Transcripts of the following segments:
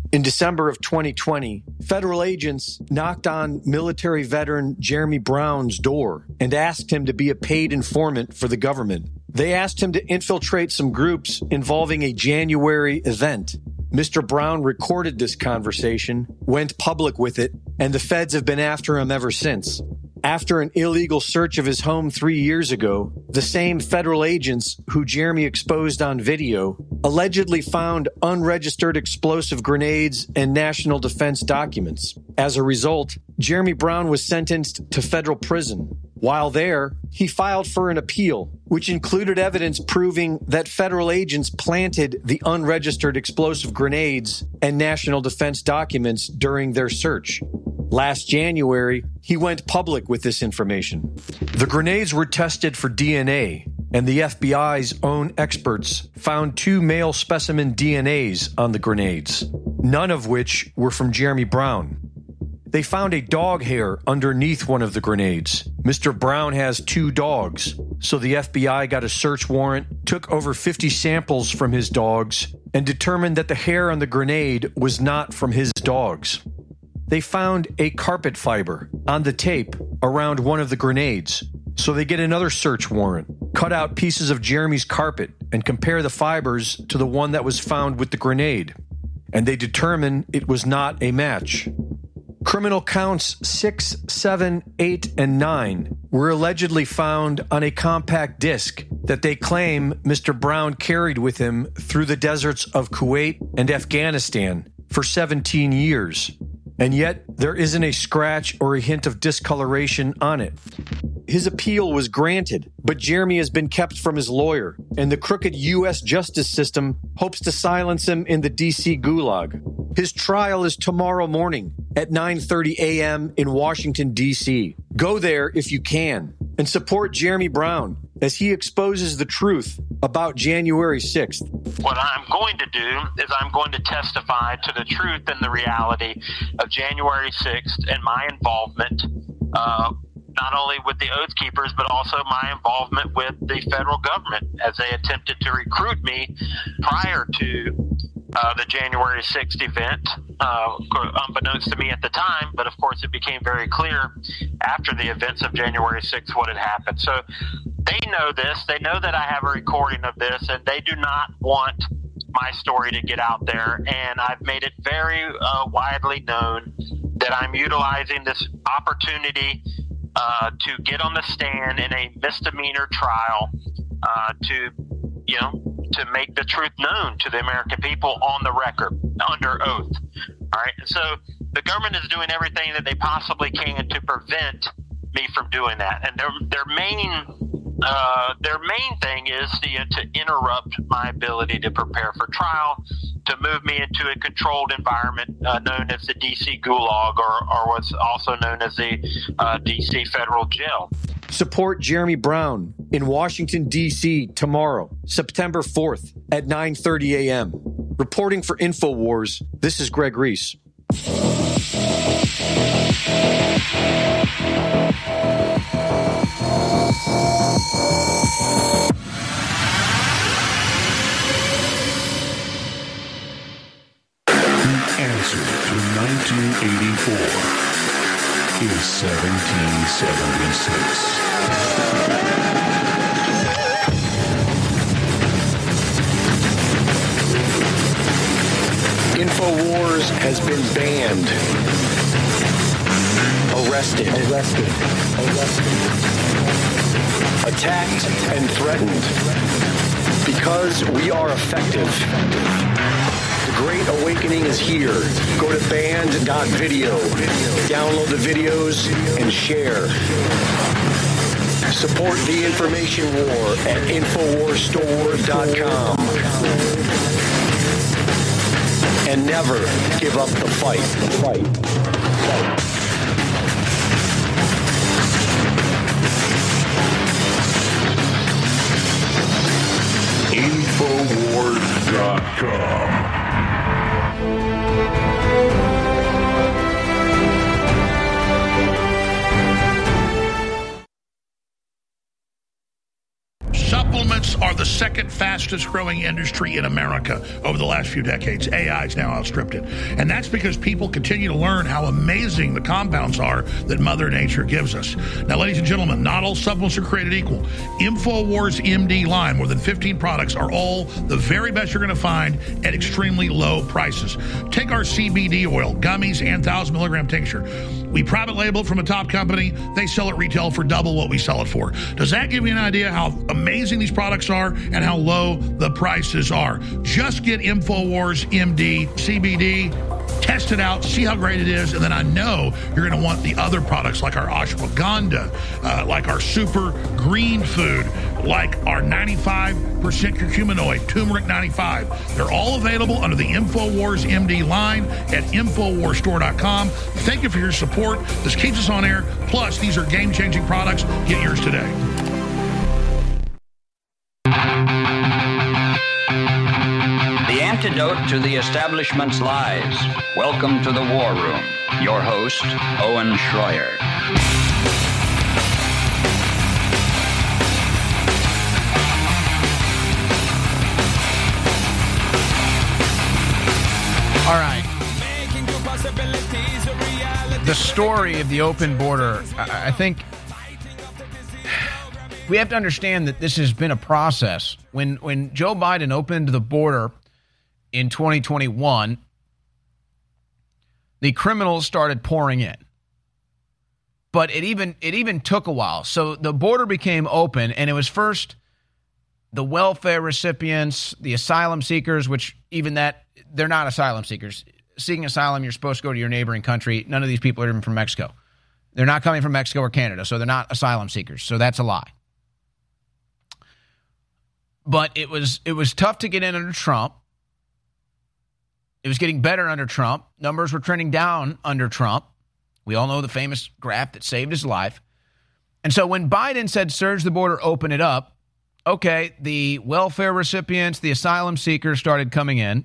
In December of 2020, federal agents knocked on military veteran Jeremy Brown's door and asked him to be a paid informant for the government. They asked him to infiltrate some groups involving a January event. Mr. Brown recorded this conversation, went public with it, and the feds have been after him ever since. After an illegal search of his home 3 years ago, the same federal agents who Jeremy exposed on video allegedly found unregistered explosive grenades and national defense documents. As a result, Jeremy Brown was sentenced to federal prison. While there, he filed for an appeal, which included evidence proving that federal agents planted the unregistered explosive grenades and national defense documents during their search. Last January, he went public with this information. The grenades were tested for DNA, and the FBI's own experts found 2 male specimen DNAs on the grenades, none of which were from Jeremy Brown. They found a dog hair underneath one of the grenades. Mr. Brown has 2 dogs, so the FBI got a search warrant, took over 50 samples from his dogs, and determined that the hair on the grenade was not from his dogs. They found a carpet fiber on the tape around one of the grenades, so they get another search warrant, cut out pieces of Jeremy's carpet, and compare the fibers to the one that was found with the grenade. And they determine it was not a match. Criminal counts 6, 7, 8, and 9 were allegedly found on a compact disc that they claim Mr. Brown carried with him through the deserts of Kuwait and Afghanistan for 17 years. And yet, there isn't a scratch or a hint of discoloration on it. His appeal was granted, but Jeremy has been kept from his lawyer, and the crooked U.S. justice system hopes to silence him in the D.C. gulag. His trial is tomorrow morning at 9:30 a.m. in Washington, D.C. Go there if you can, and support Jeremy Brown as he exposes the truth about January 6th. What I'm going to do is I'm going to testify to the truth and the reality of January 6th and my involvement, not only with the Oath Keepers, but also my involvement with the federal government as they attempted to recruit me prior to the January 6th event, unbeknownst to me at the time, but of course it became very clear after the events of January 6th what had happened. So they know this. They know that I have a recording of this, and they do not want my story to get out there. And I've made it very widely known that I'm utilizing this opportunity to get on the stand in a misdemeanor trial to make the truth known to the American people on the record, under oath. All right. So the government is doing everything that they possibly can to prevent me from doing that. And their main thing is to interrupt my ability to prepare for trial, to move me into a controlled environment known as the D.C. Gulag, or what's also known as the D.C. Federal Jail. Support Jeremy Brown in Washington, D.C. tomorrow, September 4th at 9:30 a.m. Reporting for InfoWars, this is Greg Reese. The answer to 1984 is 1776. InfoWars has been banned, arrested, attacked, and threatened because we are effective. The Great Awakening is here. Go to band.video, download the videos, and share. Support the information war at InfoWarsStore.com. And never give up the fight. InfoWars.com. Supplements are the second fastest growing industry in America over the last few decades. AI has now outstripped it. And that's because people continue to learn how amazing the compounds are that Mother Nature gives us. Now, ladies and gentlemen, not all supplements are created equal. InfoWars MD line, more than 15 products, are all the very best you're going to find at extremely low prices. Take our CBD oil, gummies, and 1,000 milligram tincture. We private label it from a top company. They sell it retail for double what we sell it for. Does that give you an idea how amazing these products are and how low the prices are? Just get InfoWars MD CBD, test it out, see how great it is, and then I know you're going to want the other products like our ashwagandha, like our super green food, like our 95% curcuminoid, turmeric 95. They're all available under the InfoWars MD line at InfoWarsStore.com. Thank you for your support. This keeps us on air. Plus, these are game-changing products. Get yours today. The antidote to the establishment's lies. Welcome to the War Room. Your host, Owen Schroyer. All right. The story of the open border, I think we have to understand that this has been a process. When Joe Biden opened the border in 2021, the criminals started pouring in. But it even took a while. So the border became open, and it was first the welfare recipients, the asylum seekers, which even that, they're not asylum seekers. Seeking asylum, you're supposed to go to your neighboring country. None of these people are even from Mexico. They're not coming from Mexico or Canada, so they're not asylum seekers. So that's a lie. But it was tough to get in under Trump. It was getting better under Trump. Numbers were trending down under Trump. We all know the famous graph that saved his life. And so when Biden said, surge the border, open it up, okay, the welfare recipients, the asylum seekers started coming in.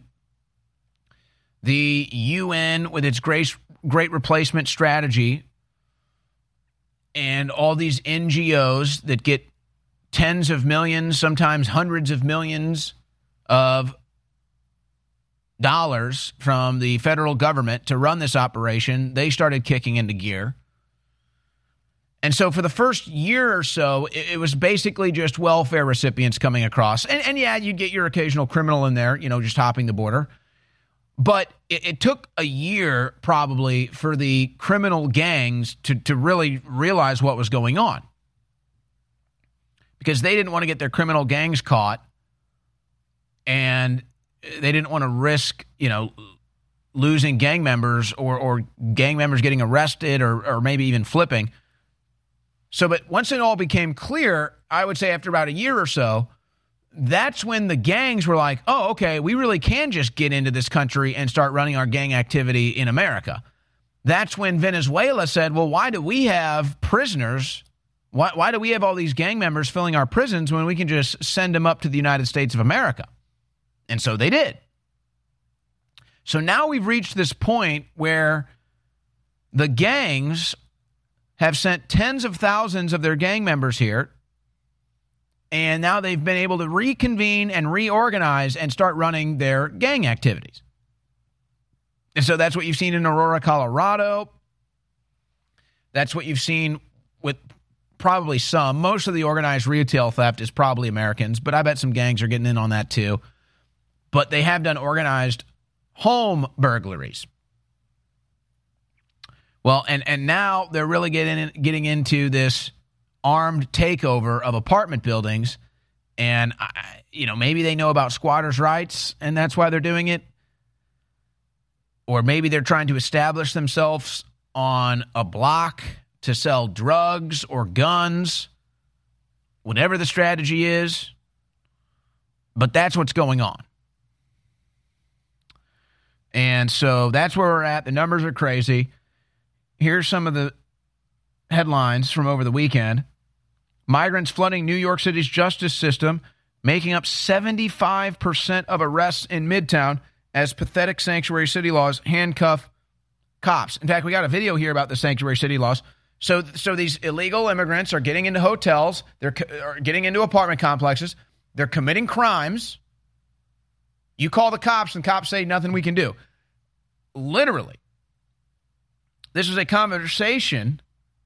The UN, with its great replacement strategy, and all these NGOs that get tens of millions, sometimes hundreds of millions of dollars from the federal government to run this operation, they started kicking into gear. And so for the first year or so, it was basically just welfare recipients coming across. And yeah, you get your occasional criminal in there, just hopping the border. But it took a year probably for the criminal gangs to really realize what was going on, because they didn't want to get their criminal gangs caught, and they didn't want to risk, losing gang members or gang members getting arrested or maybe even flipping. So, but once it all became clear, I would say after about a year or so, that's when the gangs were like, oh, okay, we really can just get into this country and start running our gang activity in America. That's when Venezuela said, well, why do we have prisoners? Why do we have all these gang members filling our prisons when we can just send them up to the United States of America? And so they did. So now we've reached this point where the gangs have sent tens of thousands of their gang members here. And now they've been able to reconvene and reorganize and start running their gang activities. And so that's what you've seen in Aurora, Colorado. That's what you've seen with probably most of the organized retail theft is probably Americans, but I bet some gangs are getting in on that too. But they have done organized home burglaries. Well, and now they're really getting into this armed takeover of apartment buildings, and maybe they know about squatters' rights and that's why they're doing it, or maybe they're trying to establish themselves on a block to sell drugs or guns, whatever the strategy is, but that's what's going on. And so that's where we're at. The numbers are crazy. Here's some of the headlines from over the weekend. Migrants flooding New York City's justice system, making up 75% of arrests in Midtown as pathetic sanctuary city laws handcuff cops. In fact, we got a video here about the sanctuary city laws. So these illegal immigrants are getting into hotels. Are getting into apartment complexes. They're committing crimes. You call the cops, and cops say nothing we can do. Literally. This is a conversation.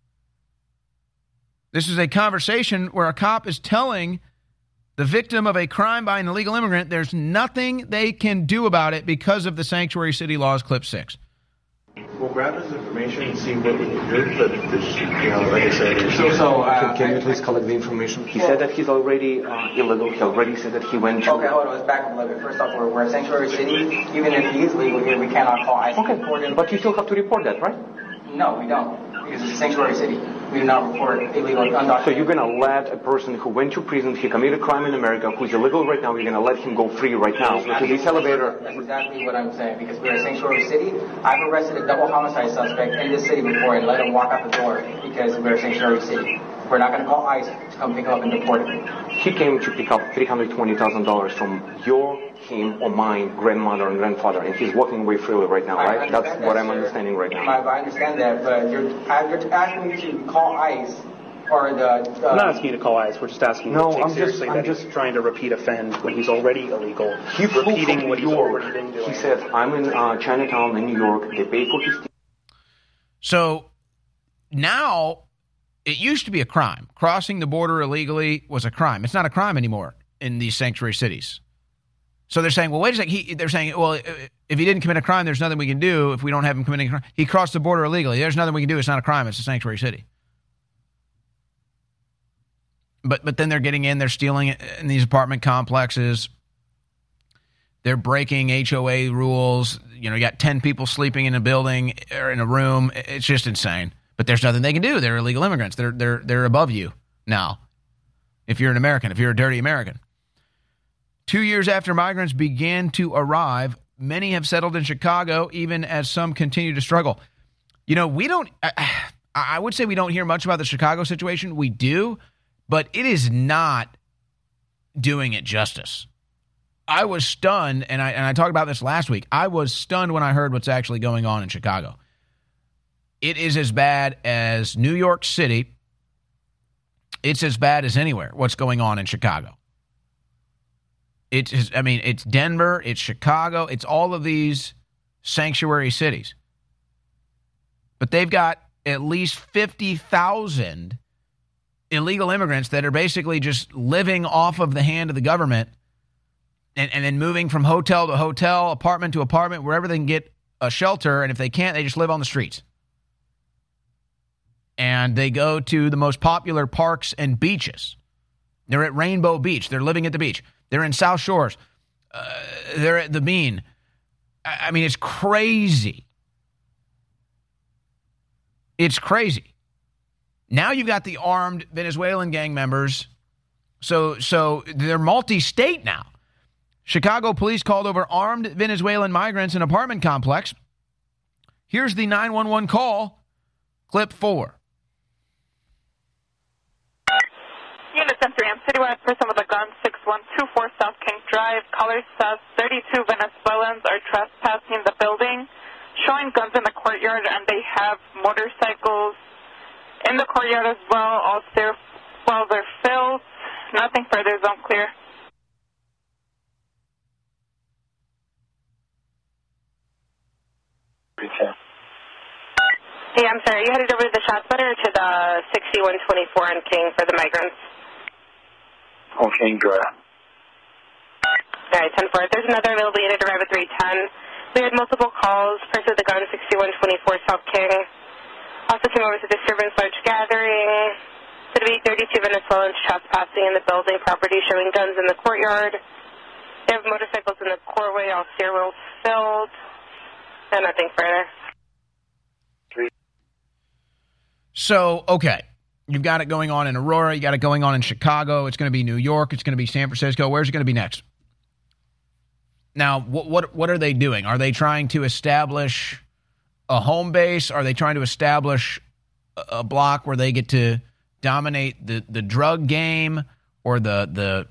This is a conversation where a cop is telling the victim of a crime by an illegal immigrant there's nothing they can do about it because of the sanctuary city laws, clip 6. We'll grab his information and see what we can do, but like I said, can you please collect the information? He said that he's already illegal. He already said that he went to... Okay, hold on, let's back up a little bit. First off, we're a sanctuary city. Even if he is legal here, we cannot call ICE. Okay, but you still have to report that, right? No, we don't. Because it's a sanctuary city. We do not report illegal undocumented. So you're going to let a person who went to prison, he committed a crime in America, who's illegal right now, you're going to let him go free right now to this elevator? That's exactly what I'm saying, because we're a sanctuary city. I've arrested a double homicide suspect in this city before and let him walk out the door because we're a sanctuary city. We're not going to call ICE to come pick him up and deport him. He came to pick up $320,000 from him or mine grandmother and grandfather, and he's walking away freely right now, right? That's what I'm understanding right now. I understand that, but you're asking me to call ICE or the... I'm not asking you to call ICE. We're just asking you to take seriously that he's trying to repeat offend when he's already illegal. He's repeating what he's already been doing. He said, I'm in Chinatown in New York. They pay for his... So now... It used to be a crime. Crossing the border illegally was a crime. It's not a crime anymore in these sanctuary cities. So they're saying, well, wait a second. They're saying, well, if he didn't commit a crime, there's nothing we can do if we don't have him committing a crime. He crossed the border illegally. There's nothing we can do. It's not a crime. It's a sanctuary city. But then they're getting in. They're stealing in these apartment complexes. They're breaking HOA rules. You got 10 people sleeping in a building or in a room. It's just insane. But there's nothing they can do. They're illegal immigrants. They're above you now. If you're an American, if you're a dirty American. 2 years after migrants began to arrive, many have settled in Chicago, even as some continue to struggle. We don't, I would say we don't hear much about the Chicago situation. We do, but it is not doing it justice. I was stunned, and I talked about this last week. I was stunned when I heard what's actually going on in Chicago. It is as bad as New York City. It's as bad as anywhere, what's going on in Chicago. It's Denver, it's Chicago, it's all of these sanctuary cities. But they've got at least 50,000 illegal immigrants that are basically just living off of the hand of the government and then moving from hotel to hotel, apartment to apartment, wherever they can get a shelter. And if they can't, they just live on the streets. And they go to the most popular parks and beaches. They're at Rainbow Beach. They're living at the beach. They're in South Shores. They're at the Bean. I mean, it's crazy. It's crazy. Now you've got the armed Venezuelan gang members. So they're multi-state now. Chicago police called over armed Venezuelan migrants in an apartment complex. Here's the 911 call. Clip 4. Unit 10-3, I'm Citywide, person with a gun, 6124 South King Drive. Caller says 32 Venezuelans are trespassing the building, showing guns in the courtyard, and they have motorcycles in the courtyard as well. Also, while they're filled, nothing further is unclear. Yeah, I'm sorry, you headed over to the ShotSpotter or to the 6124 on King for the migrants? On King Drive. All right, 10-4. There's another available unit to arrive at 310. We had multiple calls. Person with the gun, 6124 South King. Also came over to disturbance large gathering. Said to be 32 Venezuelans trespassing in the building property, showing guns in the courtyard. They have motorcycles in the coreway, all stairwells filled. And nothing further. So, okay. You've got it going on in Aurora. You got it going on in Chicago. It's going to be New York. It's going to be San Francisco. Where's it going to be next? Now, what are they doing? Are they trying to establish a home base? Are they trying to establish a block where they get to dominate the drug game or the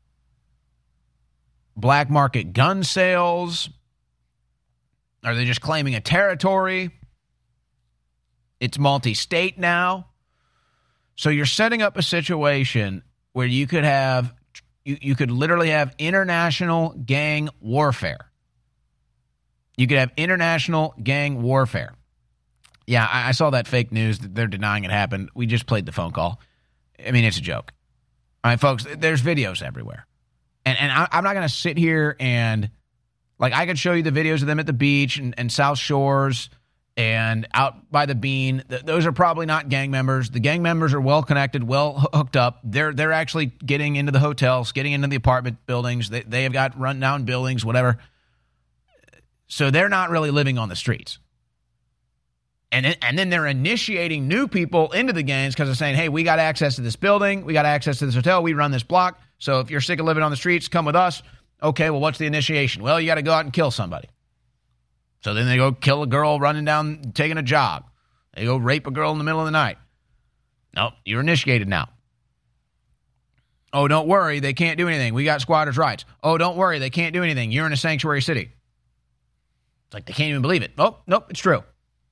black market gun sales? Are they just claiming a territory? It's multi-state now. So you're setting up a situation where you could have, you could literally have international gang warfare. You could have international gang warfare. Yeah, I saw that fake news that they're denying it happened. We just played the phone call. I mean, it's a joke. All right, folks, there's videos everywhere. And I'm not going to sit here and, like, I could show you the videos of them at the beach and South Shores and out by the Bean. Those are probably not gang members. The gang members are well connected, well hooked up. They're actually getting into the hotels, getting into the apartment buildings. They have got run-down buildings, whatever. So they're not really living on the streets. And then they're initiating new people into the gangs because they're saying, hey, we got access to this building. We got access to this hotel. We run this block. So if you're sick of living on the streets, come with us. Okay, well, what's the initiation? Well, you got to go out and kill somebody. So then they go kill a girl running down, taking a jog. They go rape a girl in the middle of the night. Nope, you're initiated now. Oh, don't worry, they can't do anything. We got squatters' rights. Oh, don't worry, they can't do anything. You're in a sanctuary city. It's like they can't even believe it. Oh, nope, it's true.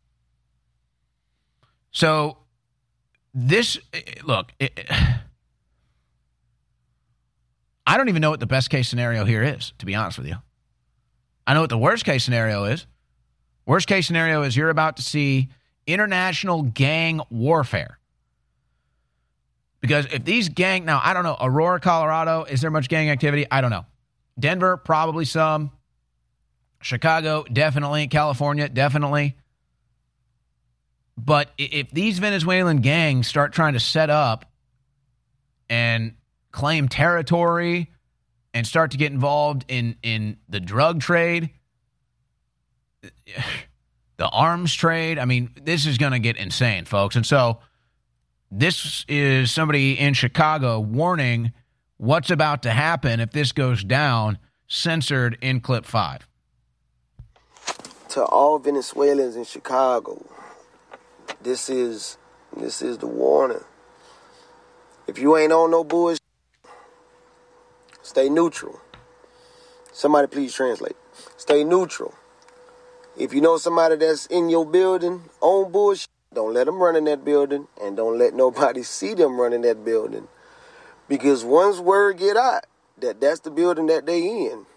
So this, look, I don't even know what the best case scenario here is, to be honest with you. I know what the worst case scenario is. Worst case scenario is you're about to see international gang warfare. Because if these now, I don't know, Aurora, Colorado, is there much gang activity? I don't know. Denver, probably some. Chicago, definitely. California, definitely. But if these Venezuelan gangs start trying to set up and claim territory and start to get involved in the drug trade, the arms trade, I mean, this is going to get insane, folks. And so this is somebody in Chicago warning what's about to happen if this goes down, censored in clip 5. To all Venezuelans in Chicago, this is the warning. If you ain't on no bullshit, stay neutral. Somebody please translate. Stay neutral. If you know somebody that's in your building on bullshit, don't let them run in that building, and don't let nobody see them run in that building. Because once word get out that that's the building that they in,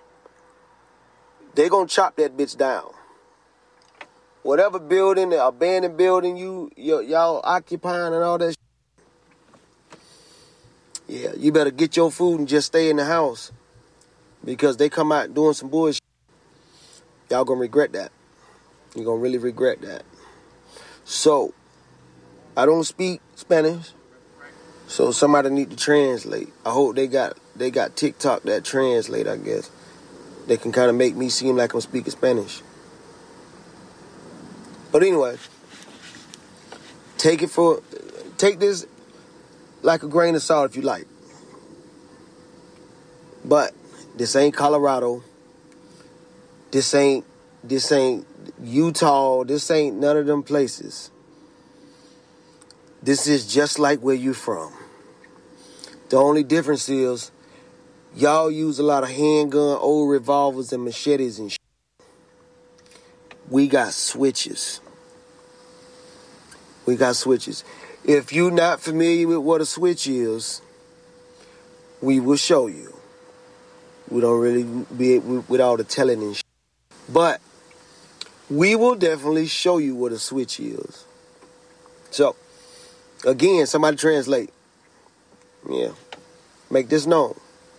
they gonna chop that bitch down. Whatever building, the abandoned building y'all occupying and all that shit, yeah, you better get your food and just stay in the house. Because they come out doing some bullshit. Y'all gonna regret that. You're gonna really regret that. So, I don't speak Spanish, so somebody need to translate. I hope they got TikTok that translate, I guess. They can kind of make me seem like I'm speaking Spanish. But anyway, take this like a grain of salt if you like. But this ain't Colorado. This ain't Utah. This ain't none of them places. This is just like where you from. The only difference is y'all use a lot of handgun, old revolvers, and machetes and shit. We got switches. If you're not familiar with what a switch is, we will show you. We don't really be with all the telling and shit. But we will definitely show you what a switch is. So, again, somebody translate. Yeah. Make this known.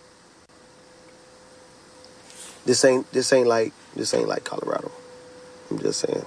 This ain't like Colorado. I'm just saying.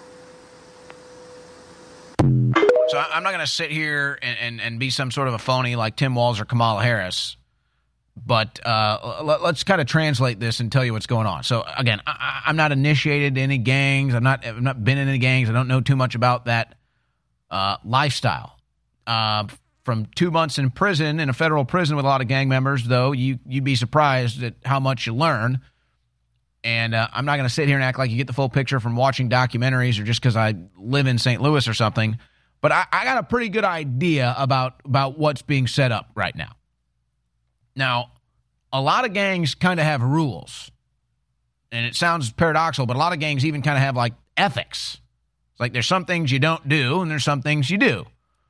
So I'm not going to sit here and be some sort of a phony like Tim Walz or Kamala Harris, but let's kind of translate this and tell you what's going on. So again, I'm not initiated in any gangs. I've not been in any gangs. I don't know too much about that lifestyle. From 2 months in prison, in a federal prison with a lot of gang members, though, you'd be surprised at how much you learn. And I'm not going to sit here and act like you get the full picture from watching documentaries or just because I live in St. Louis or something. But I got a pretty good idea about what's being set up right now. Now, a lot of gangs kind of have rules. And it sounds paradoxical, but a lot of gangs even kind of have, like, ethics. It's Like there's some things you don't do and there's some things you do.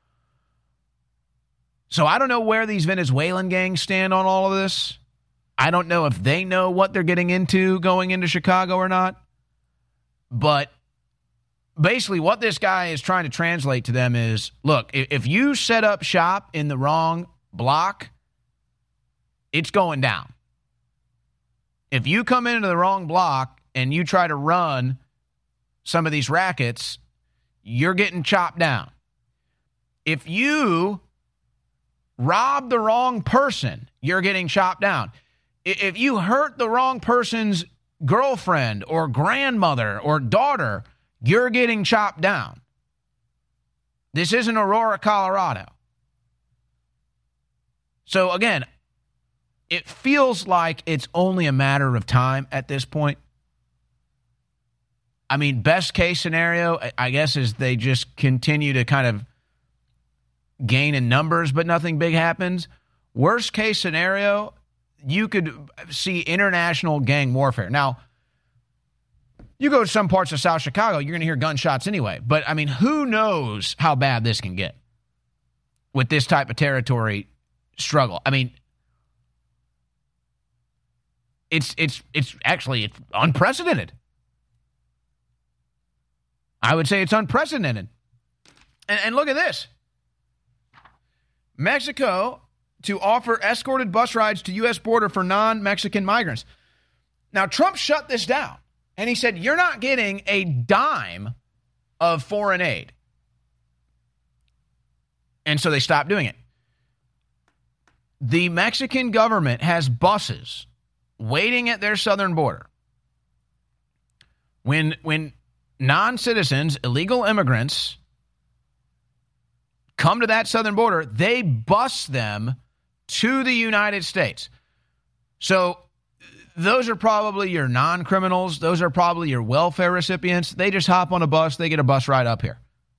So I don't know where these Venezuelan gangs stand on all of this. I don't know if they know what they're getting into going into Chicago or not. But basically what this guy is trying to translate to them is, look, if you set up shop in the wrong block, it's going down. If you come into the wrong block and you try to run some of these rackets, you're getting chopped down. If you rob the wrong person, you're getting chopped down. If you hurt the wrong person's girlfriend or grandmother or daughter, you're getting chopped down. This isn't Aurora, Colorado. So again, it feels like it's only a matter of time at this point. I mean, best case scenario, I guess, is they just continue to kind of gain in numbers, but nothing big happens. Worst case scenario, you could see international gang warfare. Now, you go to some parts of South Chicago, you're going to hear gunshots anyway. But, I mean, who knows how bad this can get with this type of territory struggle? I mean, it's unprecedented. I would say it's unprecedented. And look at this. Mexico to offer escorted bus rides to U.S. border for non-Mexican migrants. Now, Trump shut this down, and he said, you're not getting a dime of foreign aid. And so they stopped doing it. The Mexican government has buses waiting at their southern border. When non-citizens, illegal immigrants, come to that southern border, they bus them to the United States. So those are probably your non-criminals. Those are probably your welfare recipients. They just hop on a bus. They get a bus ride up here.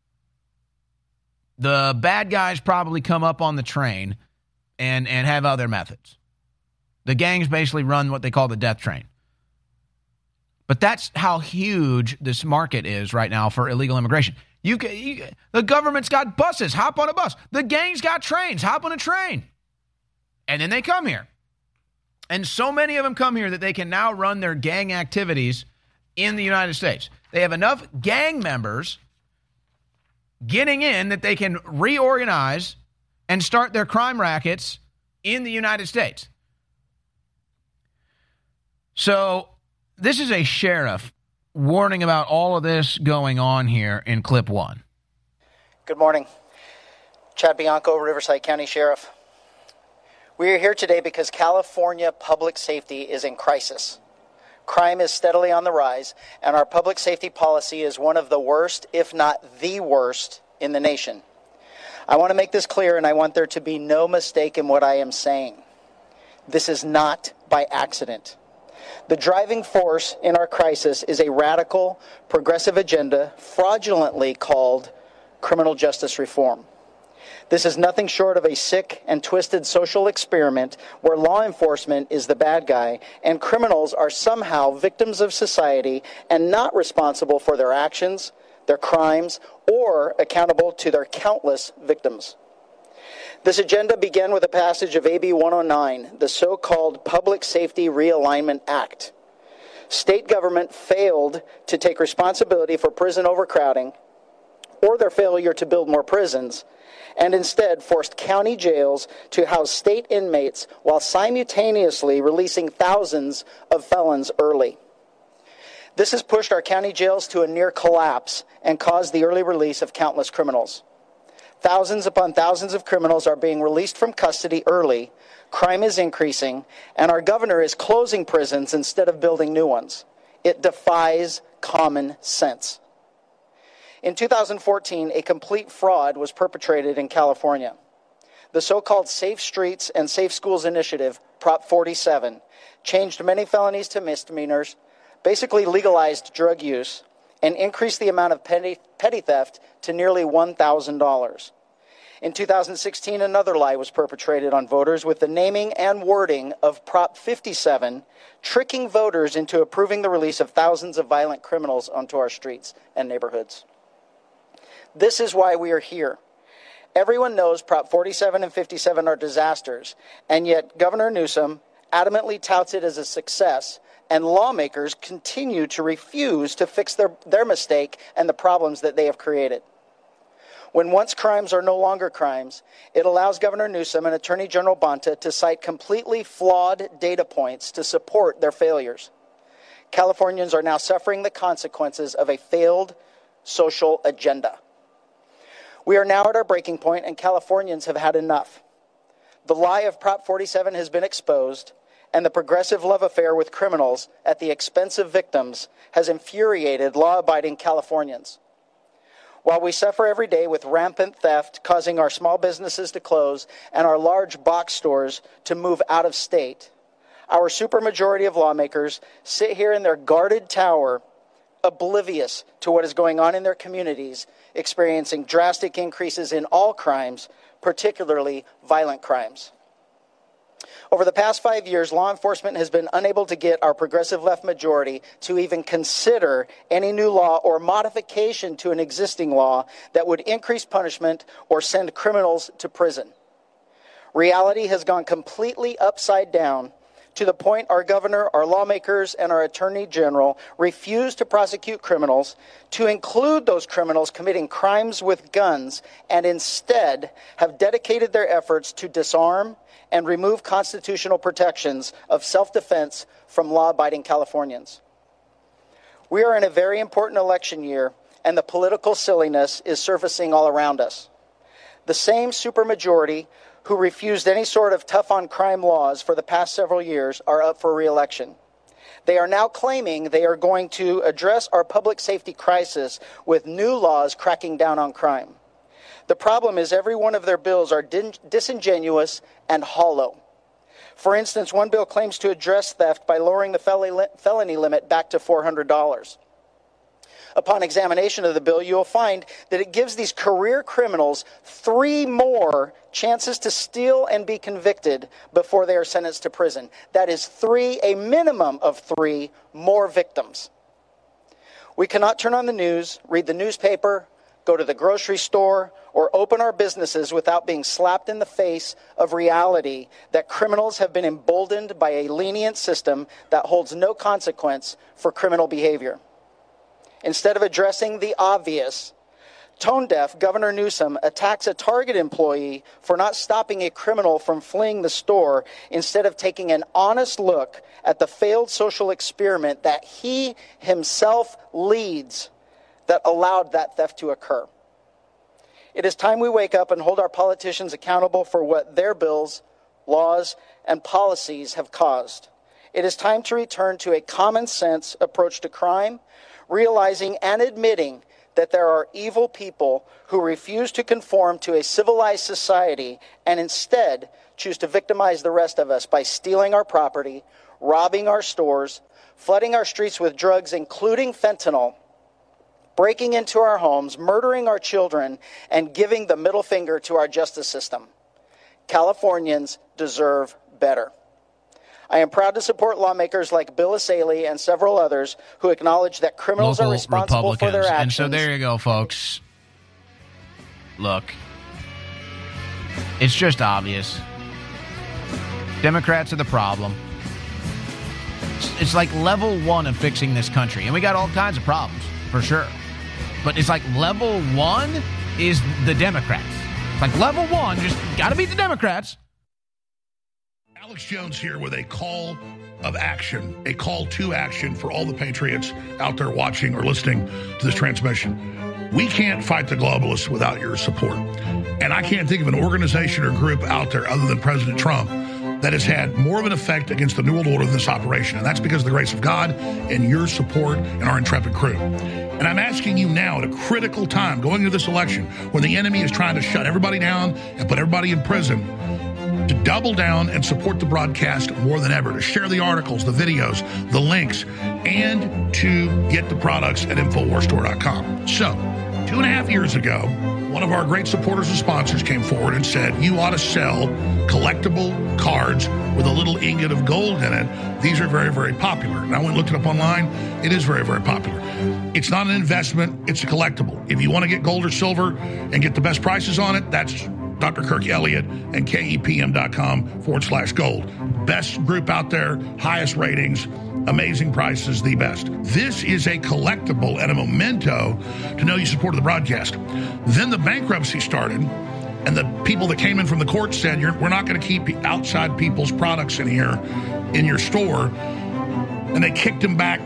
The bad guys probably come up on the train and have other methods. The gangs basically run what they call the death train. But that's how huge this market is right now for illegal immigration. The government's got buses. Hop on a bus. The gang's got trains. Hop on a train. And then they come here. And so many of them come here that they can now run their gang activities in the United States. They have enough gang members getting in that they can reorganize and start their crime rackets in the United States. So this is a sheriff warning about all of this going on here in clip one. Good morning. Chad Bianco, Riverside County Sheriff. We are here today because California public safety is in crisis. Crime is steadily on the rise, and our public safety policy is one of the worst, if not the worst, in the nation. I want to make this clear, and I want there to be no mistake in what I am saying. This is not by accident. The driving force in our crisis is a radical, progressive agenda fraudulently called criminal justice reform. This is nothing short of a sick and twisted social experiment where law enforcement is the bad guy and criminals are somehow victims of society and not responsible for their actions, their crimes, or accountable to their countless victims. This agenda began with the passage of AB 109, the so-called Public Safety Realignment Act. State government failed to take responsibility for prison overcrowding or their failure to build more prisons, and instead forced county jails to house state inmates while simultaneously releasing thousands of felons early. This has pushed our county jails to a near collapse and caused the early release of countless criminals. Thousands upon thousands of criminals are being released from custody early, crime is increasing, and our governor is closing prisons instead of building new ones. It defies common sense. In 2014, a complete fraud was perpetrated in California. The so-called Safe Streets and Safe Schools Initiative, Prop 47, changed many felonies to misdemeanors, basically legalized drug use, and increased the amount of petty theft to nearly $1,000. In 2016, another lie was perpetrated on voters with the naming and wording of Prop 57, tricking voters into approving the release of thousands of violent criminals onto our streets and neighborhoods. This is why we are here. Everyone knows Prop 47 and 57 are disasters, and yet Governor Newsom adamantly touts it as a success, and lawmakers continue to refuse to fix their mistake and the problems that they have created. When once crimes are no longer crimes, it allows Governor Newsom and Attorney General Bonta to cite completely flawed data points to support their failures. Californians are now suffering the consequences of a failed social agenda. We are now at our breaking point, and Californians have had enough. The lie of Prop 47 has been exposed, and the progressive love affair with criminals at the expense of victims has infuriated law-abiding Californians. While we suffer every day with rampant theft causing our small businesses to close and our large box stores to move out of state, our supermajority of lawmakers sit here in their guarded tower, oblivious to what is going on in their communities, experiencing drastic increases in all crimes, particularly violent crimes. Over the past 5 years, law enforcement has been unable to get our progressive left majority to even consider any new law or modification to an existing law that would increase punishment or send criminals to prison. Reality has gone completely upside down, to the point our governor, our lawmakers, and our attorney general refuse to prosecute criminals, to include those criminals committing crimes with guns, and instead have dedicated their efforts to disarm and remove constitutional protections of self-defense from law-abiding Californians. We are in a very important election year, and the political silliness is surfacing all around us. The same supermajority who refused any sort of tough-on-crime laws for the past several years are up for re-election. They are now claiming they are going to address our public safety crisis with new laws cracking down on crime. The problem is every one of their bills are disingenuous and hollow. For instance, one bill claims to address theft by lowering the felony limit back to $400. Upon examination of the bill, you'll find that it gives these career criminals 3 more chances to steal and be convicted before they are sentenced to prison. That is a minimum of 3 more victims. We cannot turn on the news, read the newspaper, go to the grocery store, or open our businesses without being slapped in the face of reality that criminals have been emboldened by a lenient system that holds no consequence for criminal behavior. Instead of addressing the obvious, tone-deaf Governor Newsom attacks a Target employee for not stopping a criminal from fleeing the store instead of taking an honest look at the failed social experiment that he himself leads that allowed that theft to occur. It is time we wake up and hold our politicians accountable for what their bills, laws, and policies have caused. It is time to return to a common sense approach to crime, realizing and admitting that there are evil people who refuse to conform to a civilized society and instead choose to victimize the rest of us by stealing our property, robbing our stores, flooding our streets with drugs, including fentanyl, breaking into our homes, murdering our children, and giving the middle finger to our justice system. Californians deserve better. I am proud to support lawmakers like Bill Asaley and several others who acknowledge that criminals are responsible for their actions. And so there you go, folks. Look, it's just obvious. Democrats are the problem. It's like level 1 of fixing this country. And we got all kinds of problems, for sure. But it's like level 1 is the Democrats. It's like level 1, just got to beat the Democrats. Alex Jones here with a call of action, a call to action for all the patriots out there watching or listening to this transmission. We can't fight the globalists without your support. And I can't think of an organization or group out there other than President Trump that has had more of an effect against the New World Order than this operation. And that's because of the grace of God and your support and our intrepid crew. And I'm asking you now at a critical time going into this election when the enemy is trying to shut everybody down and put everybody in prison, to double down and support the broadcast more than ever, to share the articles, the videos, the links, and to get the products at InfoWarsStore.com. So, 2.5 years ago, one of our great supporters and sponsors came forward and said, you ought to sell collectible cards with a little ingot of gold in it. These are very, very popular. And I went and looked it up online. It is very, very popular. It's not an investment. It's a collectible. If you want to get gold or silver and get the best prices on it, that's Dr. Kirk Elliott and KEPM.com/gold. Best group out there, highest ratings, amazing prices, the best. This is a collectible and a memento to know you supported the broadcast. Then the bankruptcy started, and the people that came in from the court said, we're not going to keep outside people's products in here in your store. And they kicked them back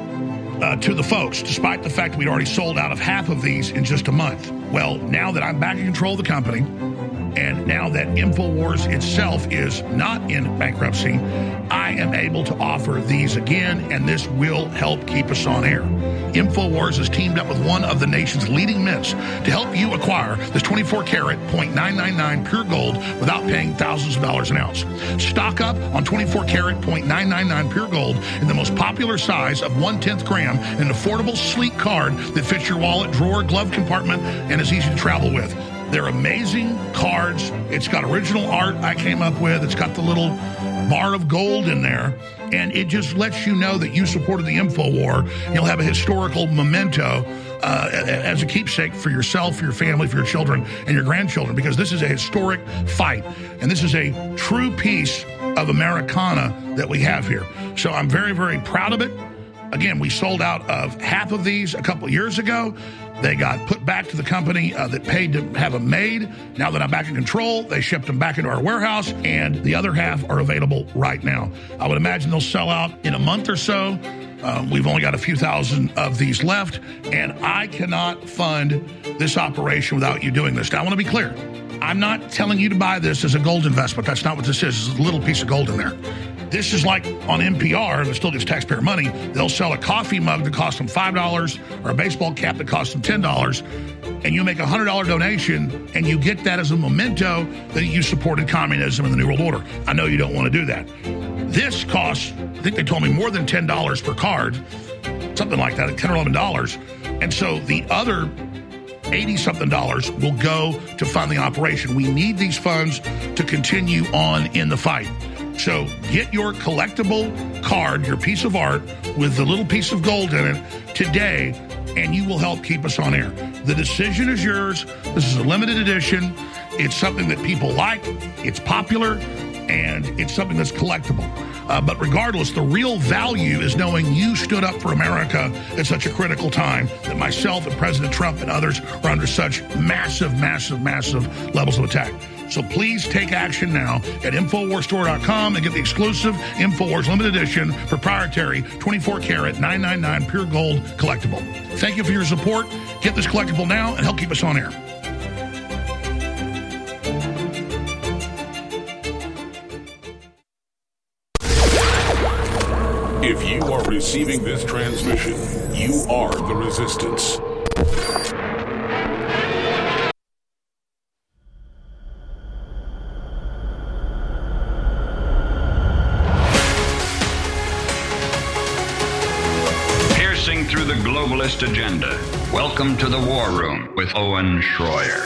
to the folks, despite the fact that we'd already sold out of half of these in just a month. Well, now that I'm back in control of the company, and now that InfoWars itself is not in bankruptcy, I am able to offer these again, and this will help keep us on air. InfoWars has teamed up with one of the nation's leading mints to help you acquire this 24-karat .999 pure gold without paying thousands of dollars an ounce. Stock up on 24-karat .999 pure gold in the most popular size of 1/10 gram, an affordable, sleek card that fits your wallet, drawer, glove compartment, and is easy to travel with. They're amazing cards. It's got original art I came up with. It's got the little bar of gold in there. And it just lets you know that you supported the InfoWar. You'll have a historical memento as a keepsake for yourself, for your family, for your children, and your grandchildren, because this is a historic fight. And this is a true piece of Americana that we have here. So I'm very, very proud of it. Again, we sold out of half of these a couple of years ago. They got put back to the company that paid to have them made. Now that I'm back in control, they shipped them back into our warehouse, and the other half are available right now. I would imagine they'll sell out in a month or so. We've only got a few thousand of these left, and I cannot fund this operation without you doing this. Now, I want to be clear. I'm not telling you to buy this as a gold investment. That's not what this is. It's a little piece of gold in there. This is like on NPR, that still gets taxpayer money. They'll sell a coffee mug that costs them $5 or a baseball cap that costs them $10, and you make a $100 donation, and you get that as a memento that you supported communism and the New World Order. I know you don't want to do that. This costs, I think they told me, more than $10 per card, something like that, $10 or $11. And so the other $80-something will go to fund the operation. We need these funds to continue on in the fight. So get your collectible card, your piece of art with the little piece of gold in it today, and you will help keep us on air. The decision is yours. This is a limited edition. It's something that people like. It's popular, and it's something that's collectible. But regardless, the real value is knowing you stood up for America at such a critical time that myself and President Trump and others are under such massive, massive, massive levels of attack. So please take action now at InfoWarsStore.com and get the exclusive InfoWars limited edition proprietary 24-karat 999 pure gold collectible. Thank you for your support. Get this collectible now and help keep us on air. If you are receiving this transmission, you are the resistance. Piercing through the globalist agenda. Welcome to the War Room with Owen Schroyer.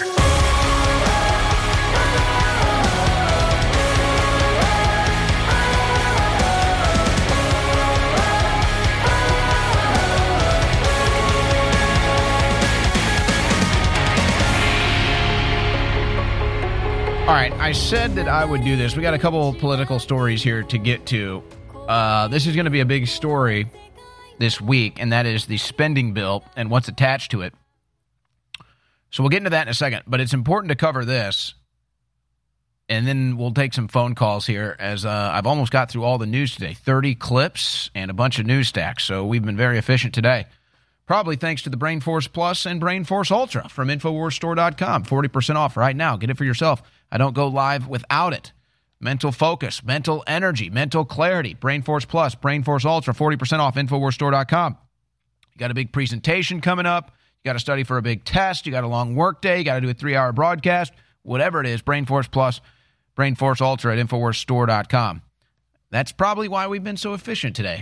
All right, I said that I would do this. We got a couple of political stories here to get to. This is going to be a big story this week, and that is the spending bill and what's attached to it. So we'll get into that in a second, but it's important to cover this, and then we'll take some phone calls here as I've almost got through all the news today. 30 clips and a bunch of news stacks, so we've been very efficient today. Probably thanks to the BrainForce Plus and BrainForce Ultra from InfoWarsStore.com. 40% off right now. Get it for yourself. I don't go live without it. Mental focus, mental energy, mental clarity. BrainForce Plus, BrainForce Ultra, 40% off, InfoWarsStore.com. You got a big presentation coming up. You got to study for a big test. You got a long work day. You got to do a 3-hour broadcast. Whatever it is, BrainForce Plus, BrainForce Ultra at InfoWarsStore.com. That's probably why we've been so efficient today.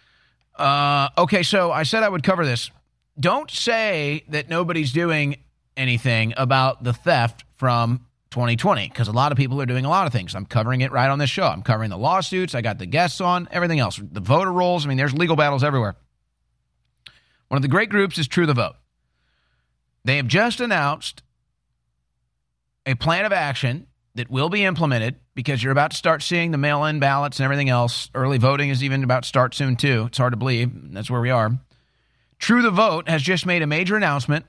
Okay, so I said I would cover this. Don't say that nobody's doing anything about the theft from 2020 because a lot of people are doing a lot of things. I'm covering it right on this show. I'm covering the lawsuits. I got the guests on, everything else, the voter rolls. I mean, there's legal battles everywhere. One of the great groups is True the Vote. They have just announced a plan of action that will be implemented because you're about to start seeing the mail-in ballots and everything else. Early voting is even about to start soon, too. It's hard to believe. That's where we are. True the Vote has just made a major announcement.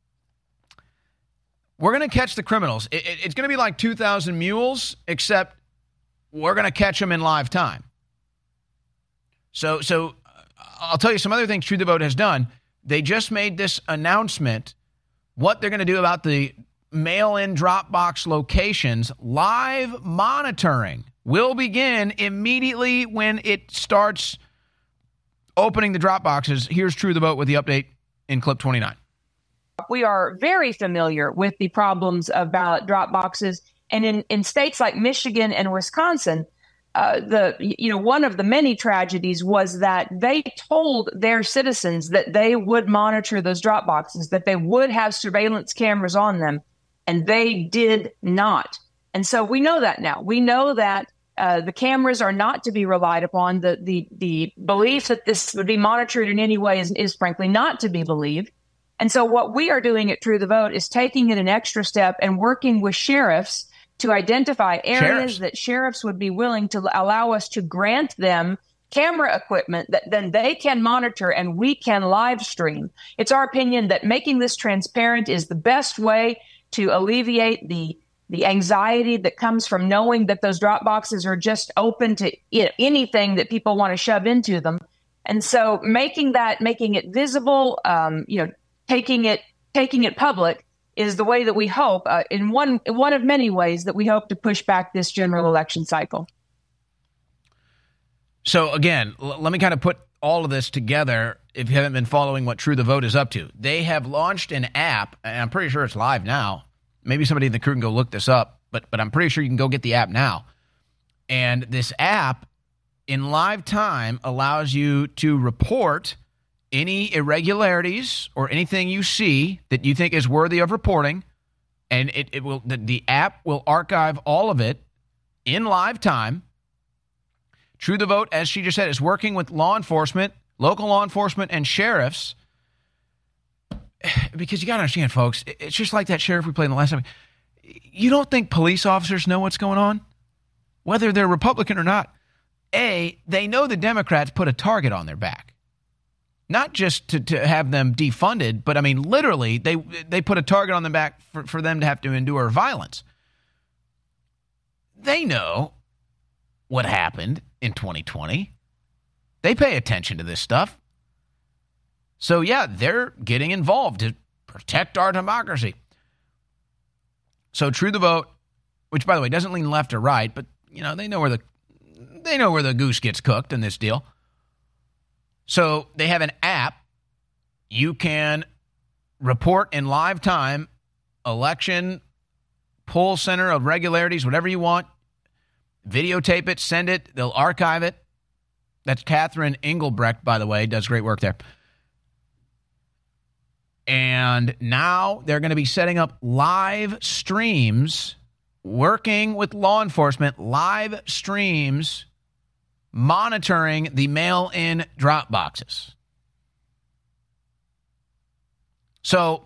We're going to catch the criminals. It's going to be like 2,000 Mules, except we're going to catch them in live time. So I'll tell you some other things True the Vote has done. They just made this announcement, what they're going to do about the mail-in drop box locations. Live monitoring will begin immediately when it starts opening the drop boxes. Here's True the Vote with the update in clip 29. We are very familiar with the problems of ballot drop boxes. And in states like Michigan and Wisconsin, one of the many tragedies was that they told their citizens that they would monitor those drop boxes, that they would have surveillance cameras on them, and they did not. And so we know that now. We know that the cameras are not to be relied upon. The belief that this would be monitored in any way is frankly not to be believed. And so what we are doing at True the Vote is taking it an extra step and working with sheriffs to identify areas that sheriffs would be willing to allow us to grant them camera equipment that then they can monitor and we can live stream. It's our opinion that making this transparent is the best way to alleviate the anxiety that comes from knowing that those drop boxes are just open to anything that people want to shove into them. And so making it visible, taking it public is the way that we hope, in one of many ways that we hope to push back this general election cycle. So again, let me kind of put all of this together if you haven't been following what True the Vote is up to. They have launched an app, and I'm pretty sure it's live now. Maybe somebody in the crew can go look this up, but I'm pretty sure you can go get the app now. And this app in live time allows you to report any irregularities or anything you see that you think is worthy of reporting, and the app will archive all of it in live time. True the Vote, as she just said, is working with law enforcement, local law enforcement, and sheriffs. Because you got to understand, folks, it's just like that sheriff we played in the last time. You don't think police officers know what's going on? Whether they're Republican or not. They know the Democrats put a target on their back. Not just to have them defunded, but I mean, literally, they put a target on their back for them to have to endure violence. They know what happened in 2020. They pay attention to this stuff. So, yeah, they're getting involved to protect our democracy. So True the Vote, which, by the way, doesn't lean left or right, but, they know where the goose gets cooked in this deal. So they have an app. You can report in live time, election, poll center of irregularities, whatever you want. Videotape it, send it. They'll archive it. That's Catherine Engelbrecht, by the way, does great work there. And now they're going to be setting up live streams, working with law enforcement, live streams, monitoring the mail-in drop boxes. So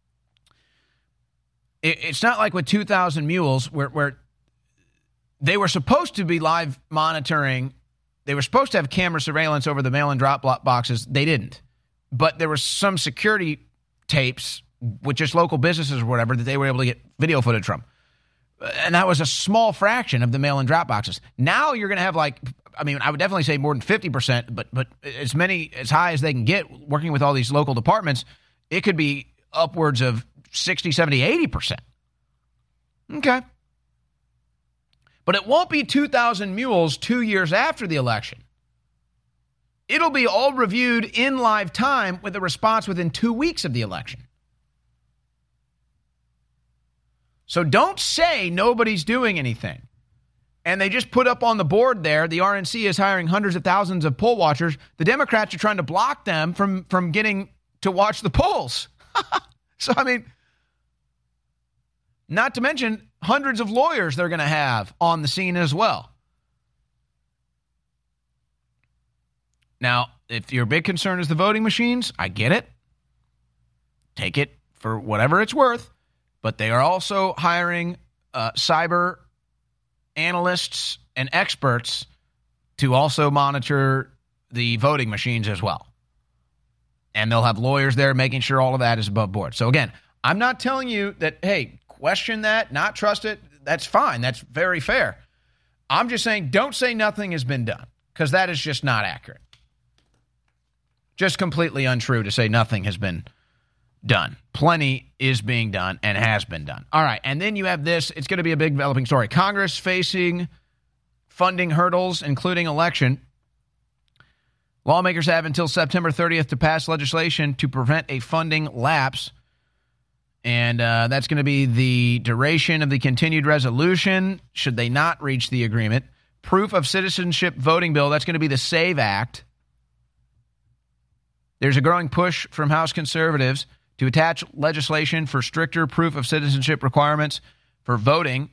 it's not like with 2,000 Mules where they were supposed to be live monitoring. They were supposed to have camera surveillance over the mail-in drop boxes. They didn't. But there were some security tapes with just local businesses or whatever that they were able to get video footage from. And that was a small fraction of the mail-in drop boxes. Now you're going to have I would definitely say more than 50%, but as high as they can get working with all these local departments, it could be upwards of 60, 70, 80%. Okay. But it won't be 2,000 Mules 2 years after the election. It'll be all reviewed in live time with a response within 2 weeks of the election. So don't say nobody's doing anything. And they just put up on the board there, the RNC is hiring hundreds of thousands of poll watchers. The Democrats are trying to block them from getting to watch the polls. So, Not to mention hundreds of lawyers they're going to have on the scene as well. Now, if your big concern is the voting machines, I get it. Take it for whatever it's worth. But they are also hiring cyber analysts and experts to also monitor the voting machines as well. And they'll have lawyers there making sure all of that is above board. So again, I'm not telling you that, hey, question that, not trust it. That's fine. That's very fair. I'm just saying don't say nothing has been done, because that is just not accurate. Just completely untrue to say nothing has been done. Plenty is being done and has been done. All right, and then you have this. It's going to be a big developing story. Congress facing funding hurdles, including election. Lawmakers have until September 30th to pass legislation to prevent a funding lapse. And that's going to be the duration of the continued resolution, should they not reach the agreement. Proof of citizenship voting bill, that's going to be the SAVE Act. There's a growing push from House conservatives to attach legislation for stricter proof of citizenship requirements for voting.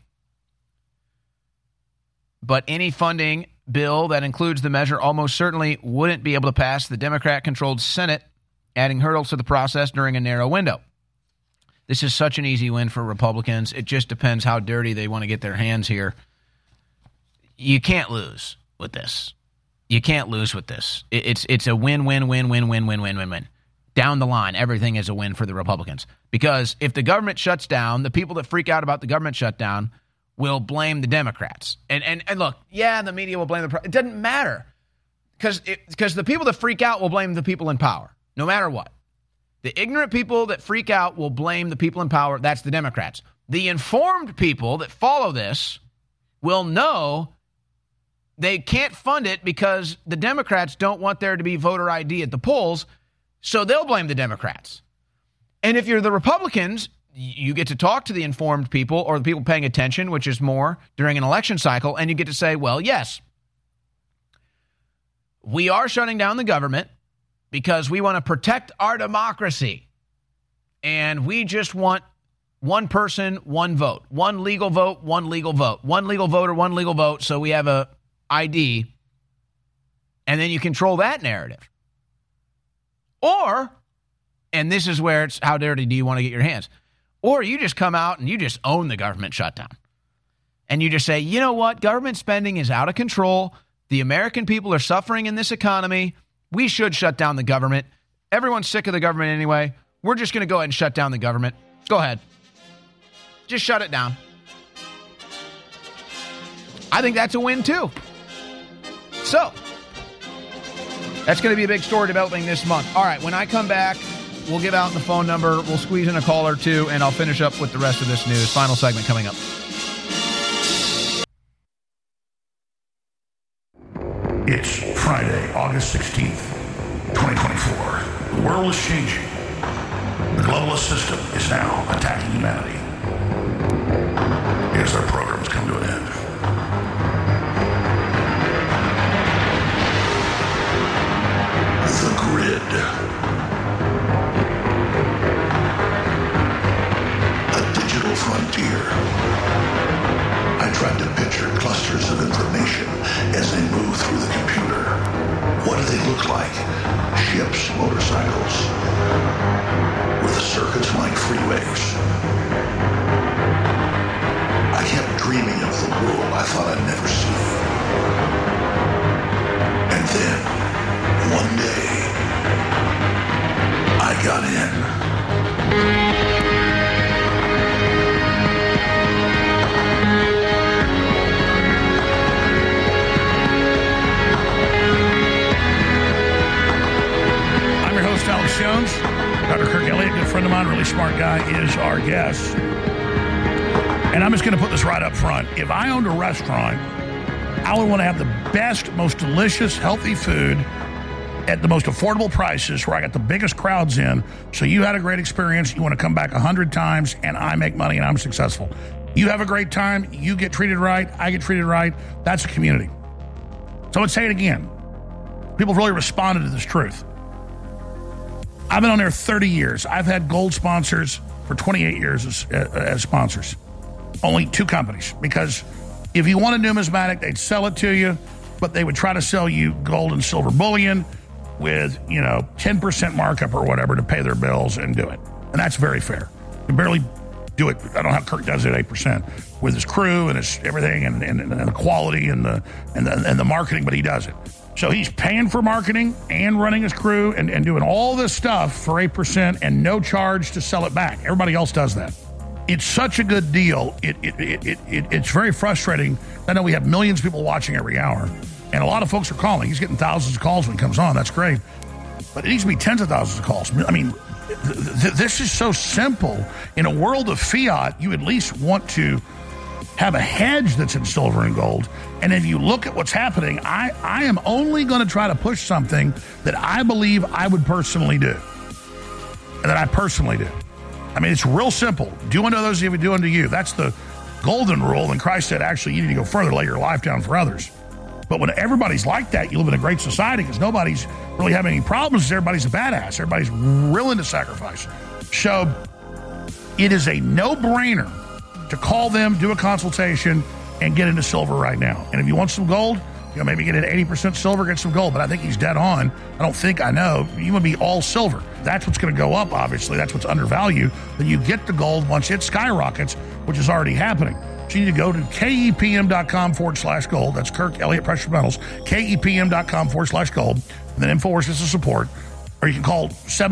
But any funding bill that includes the measure almost certainly wouldn't be able to pass the Democrat-controlled Senate, adding hurdles to the process during a narrow window. This is such an easy win for Republicans. It just depends how dirty they want to get their hands here. You can't lose with this. You can't lose with this. It's a win-win-win-win-win-win-win-win-win. Down the line, everything is a win for the Republicans. Because if the government shuts down, the people that freak out about the government shutdown will blame the Democrats. And look, yeah, the media will blame the... It doesn't matter. Because the people that freak out will blame the people in power, no matter what. The ignorant people that freak out will blame the people in power. That's the Democrats. The informed people that follow this will know they can't fund it because the Democrats don't want there to be voter ID at the polls, so they'll blame the Democrats. And if you're the Republicans, you get to talk to the informed people or the people paying attention, which is more during an election cycle, and you get to say, well, yes, we are shutting down the government because we want to protect our democracy. And we just want one person, one vote. One legal vote, one legal vote. One legal voter, one legal vote, so we have a ID. And then you control that narrative. Or, and this is where it's how dirty do you want to get your hands? Or you just come out and you just own the government shutdown. And you just say, you know what? Government spending is out of control. The American people are suffering in this economy. We should shut down the government. Everyone's sick of the government anyway. We're just going to go ahead and shut down the government. Go ahead. Just shut it down. I think that's a win, too. So, that's going to be a big story developing this month. All right, when I come back, we'll give out the phone number. We'll squeeze in a call or two, and I'll finish up with the rest of this news. Final segment coming up. It's Friday, August 16th, 2024. The world is changing. The globalist system is now attacking humanity. As our programs come to an end. The Grid. A digital frontier. I tried to picture clusters of information as they move through the computer. What do they look like? Ships, motorcycles, with circuits like freeways. I kept dreaming of the world I thought I'd never see. And then, one day, I got in. Alex Jones, Dr. Kirk Elliott, good friend of mine, really smart guy, is our guest. And I'm just going to put this right up front. If I owned a restaurant, I would want to have the best, most delicious, healthy food at the most affordable prices where I got the biggest crowds in. So you had a great experience. You want to come back 100 times and I make money and I'm successful. You have a great time. You get treated right. I get treated right. That's a community. So let's say it again. People have really responded to this truth. I've been on there 30 years. I've had gold sponsors for 28 years as sponsors. Only 2 companies. Because if you want a numismatic, they'd sell it to you, but they would try to sell you gold and silver bullion with, 10% markup or whatever to pay their bills and do it. And that's very fair. You barely do it. I don't know how Kirk does it at 8% with his crew and his everything and the quality and the marketing, but he does it. So he's paying for marketing and running his crew and doing all this stuff for 8% and no charge to sell it back. Everybody else does that. It's such a good deal. It's very frustrating. I know we have millions of people watching every hour, and a lot of folks are calling. He's getting thousands of calls when he comes on. That's great. But it needs to be tens of thousands of calls. I mean, this is so simple. In a world of fiat, you at least want to have a hedge that's in silver and gold. And if you look at what's happening, I am only going to try to push something that I believe I would personally do. And that I personally do. I mean, it's real simple. Do unto others as you do unto you. That's the golden rule. And Christ said, actually, you need to go further, lay your life down for others. But when everybody's like that, you live in a great society because nobody's really having any problems. Everybody's a badass. Everybody's willing to sacrifice. So it is a no-brainer to call them, do a consultation, and get into silver right now. And if you want some gold, maybe get it 80% silver, get some gold. But I think he's dead on. I know. You want to be all silver. That's what's going to go up, obviously. That's what's undervalued. Then you get the gold once it skyrockets, which is already happening. So you need to go to KEPM.com/gold. That's Kirk Elliott Precious Metals. KEPM.com/gold. And then InfoWars is the support. Or you can call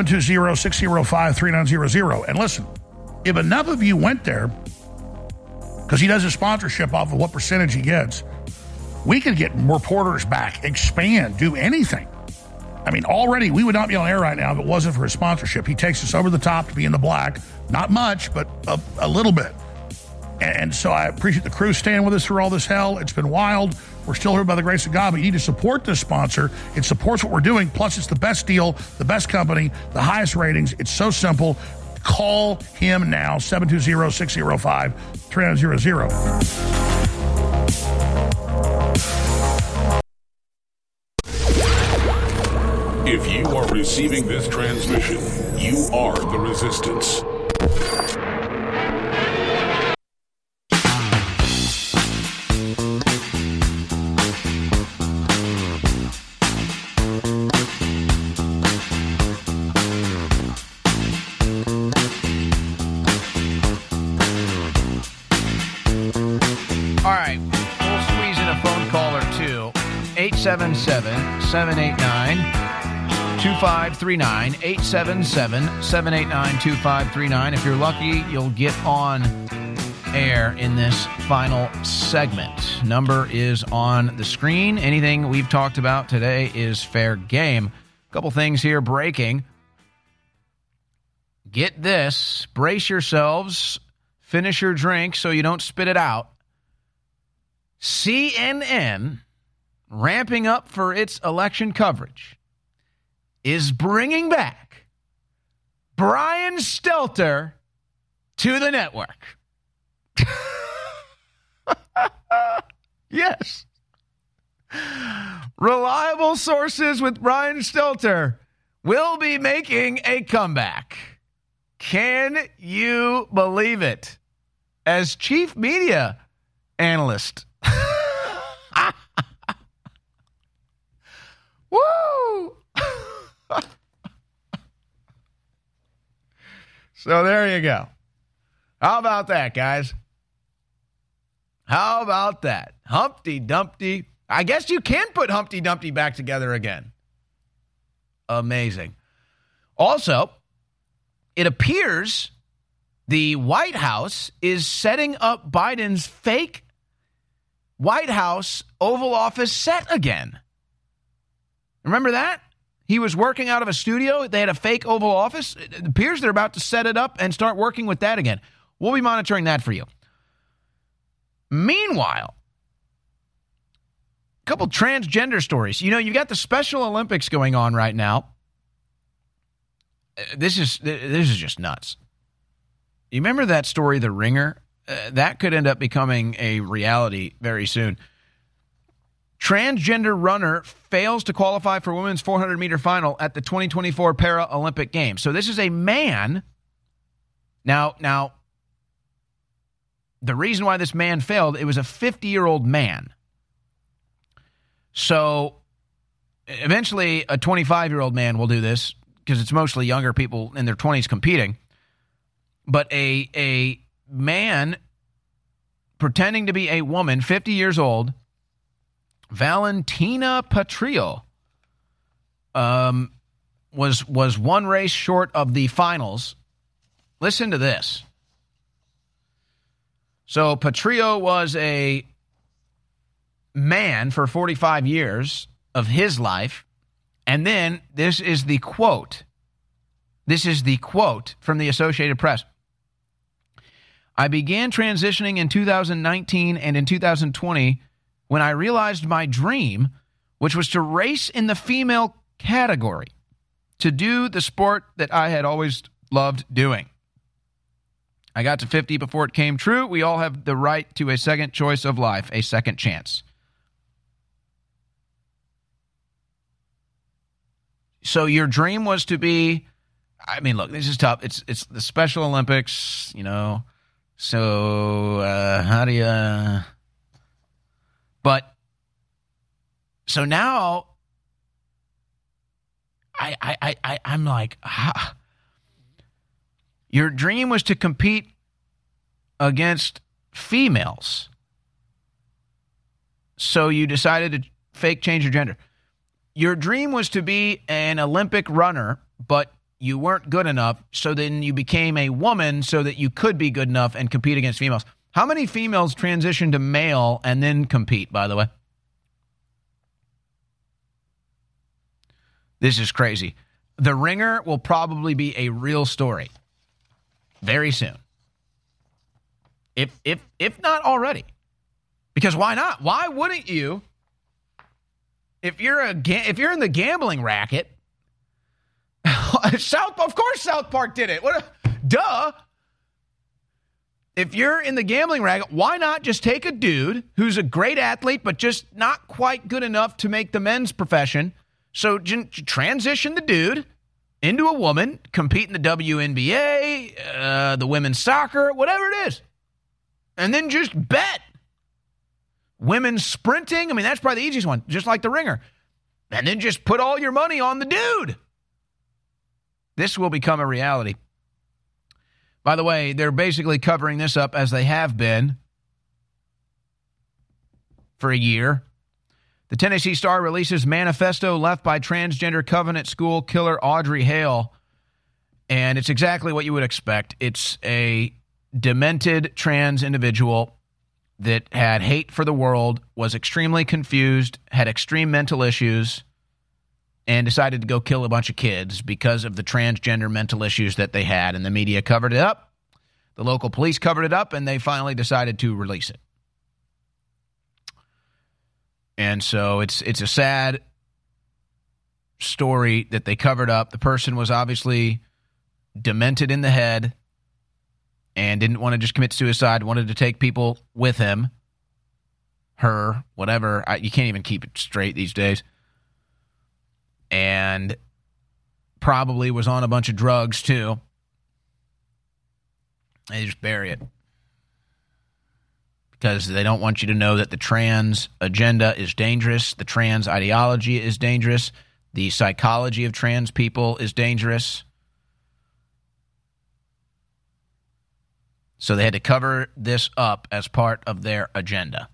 720-605-3900. And listen, if enough of you went there, because he does his sponsorship off of what percentage he gets, we could get reporters back, expand, do anything. I mean, already we would not be on air right now if it wasn't for his sponsorship. He takes us over the top to be in the black. Not much, but a little bit. And so I appreciate the crew staying with us through all this hell. It's been wild. We're still here by the grace of God, but you need to support this sponsor. It supports what we're doing. Plus, it's the best deal, the best company, the highest ratings. It's so simple. Call him now, 720-605-3900. If you are receiving this transmission, you are the Resistance. All right, we'll squeeze in a phone call or two. 877-789-2539. 877-789-2539. If you're lucky, you'll get on air in this final segment. Number is on the screen. Anything we've talked about today is fair game. A couple things here breaking. Get this. Brace yourselves. Finish your drink so you don't spit it out. CNN, ramping up for its election coverage, is bringing back Brian Stelter to the network. Yes. Reliable sources with Brian Stelter will be making a comeback. Can you believe it? As chief media analyst. Woo! So there you go. How about that, guys? How about that? Humpty Dumpty. I guess you can put Humpty Dumpty back together again. Amazing. Also, it appears the White House is setting up Biden's fake White House Oval Office set again. Remember that? He was working out of a studio. They had a fake Oval Office. It appears they're about to set it up and start working with that again. We'll be monitoring that for you. Meanwhile, a couple transgender stories. You know, you got the Special Olympics going on right now. This is just nuts. You remember that story, The Ringer? That could end up becoming a reality very soon. Transgender runner fails to qualify for women's 400-meter final at the 2024 Paralympic Games. So this is a man. Now, the reason why this man failed, it was a 50-year-old man. So eventually a 25-year-old man will do this because it's mostly younger people in their 20s competing. But a man pretending to be a woman, 50 years old, Valentina Patrillo, was one race short of the finals. Listen to this. So Patrillo was a man for 45 years of his life. And then this is the quote. This is the quote from the Associated Press. I began transitioning in 2019 and in 2020 when I realized my dream, which was to race in the female category, to do the sport that I had always loved doing. I got to 50 before it came true. We all have the right to a second choice of life, a second chance. So your dream was to be, I mean, look, this is tough. It's the Special Olympics, you know. So how do you? But so now, I'm like, your dream was to compete against females. So you decided to fake change your gender. Your dream was to be an Olympic runner, but you weren't good enough, so then you became a woman so that you could be good enough and compete against females. How many females transition to male and then compete, by the way? This is crazy. The Ringer will probably be a real story very soon. If not already. Because why not? Why wouldn't you? If you're in the gambling racket, of course South Park did it. Duh. If you're in the gambling racket, why not just take a dude who's a great athlete but just not quite good enough to make the men's profession? So transition the dude into a woman, compete in the WNBA, the women's soccer, whatever it is. And then just bet. Women's sprinting, I mean, that's probably the easiest one, just like the Ringer. And then just put all your money on the dude. This will become a reality. By the way, they're basically covering this up as they have been for a year. The Tennessee Star releases manifesto left by transgender Covenant School killer Audrey Hale. And it's exactly what you would expect. It's a demented trans individual that had hate for the world, was extremely confused, had extreme mental issues, and decided to go kill a bunch of kids because of the transgender mental issues that they had. And the media covered it up. The local police covered it up, and they finally decided to release it. And so it's a sad story that they covered up. The person was obviously demented in the head and didn't want to just commit suicide, wanted to take people with him, her, whatever. You can't even keep it straight these days. And probably was on a bunch of drugs, too. They just bury it. Because they don't want you to know that the trans agenda is dangerous. The trans ideology is dangerous. The psychology of trans people is dangerous. So they had to cover this up as part of their agenda.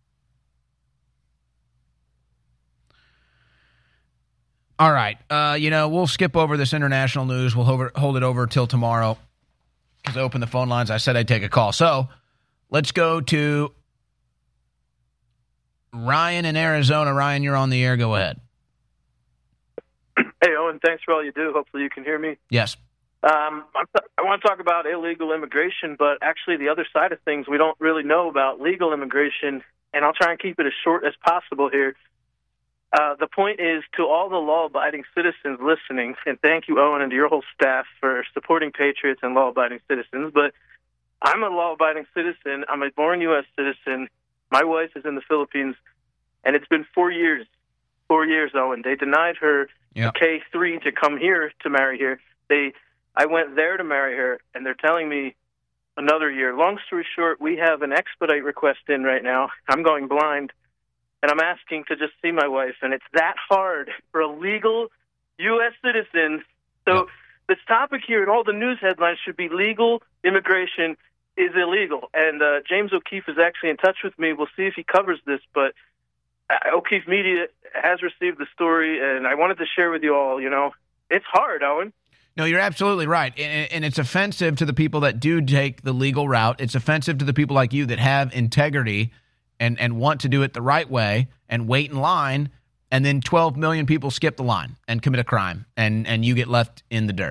All right. We'll skip over this international news. We'll hold it over till tomorrow because I opened the phone lines. I said I'd take a call. So let's go to Ryan in Arizona. Ryan, you're on the air. Go ahead. Hey, Owen, thanks for all you do. Hopefully you can hear me. Yes. I want to talk about illegal immigration, but actually the other side of things, we don't really know about legal immigration, and I'll try and keep it as short as possible here. The point is, to all the law-abiding citizens listening, and thank you, Owen, and to your whole staff for supporting patriots and law-abiding citizens, but I'm a law-abiding citizen. I'm a born U.S. citizen. My wife is in the Philippines, and it's been 4 years. 4 years, Owen. They denied her a K-3 to come here to marry her. I went there to marry her, and they're telling me another year. Long story short, we have an expedite request in right now. I'm going blind, and I'm asking to just see my wife, and it's that hard for a legal U.S. citizen. So this topic here and all the news headlines should be legal immigration is illegal. And James O'Keefe is actually in touch with me. We'll see if he covers this, but O'Keefe Media has received the story, and I wanted to share with you all, it's hard, Owen. No, you're absolutely right. And it's offensive to the people that do take the legal route. It's offensive to the people like you that have integrity and want to do it the right way and wait in line, and then 12 million people skip the line and commit a crime, and you get left in the dirt.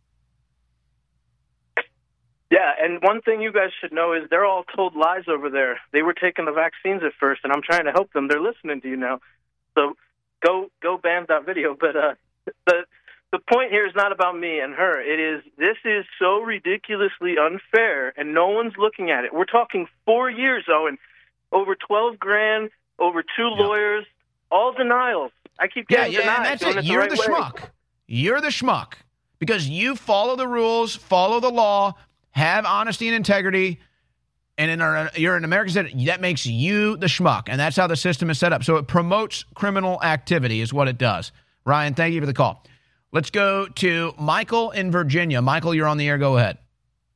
Yeah, and one thing you guys should know is they're all told lies over there. They were taking the vaccines at first, and I'm trying to help them. They're listening to you now. So go ban that video. But the point here is not about me and her. This is so ridiculously unfair, and no one's looking at it. We're talking 4 years, Owen, over $12,000, over 2 lawyers, all denials. I keep getting denied. And that's it. You're the schmuck. You're the schmuck because you follow the rules, follow the law, have honesty and integrity, and you're an American citizen. That makes you the schmuck, and that's how the system is set up. So it promotes criminal activity is what it does. Ryan, thank you for the call. Let's go to Michael in Virginia. Michael, you're on the air. Go ahead.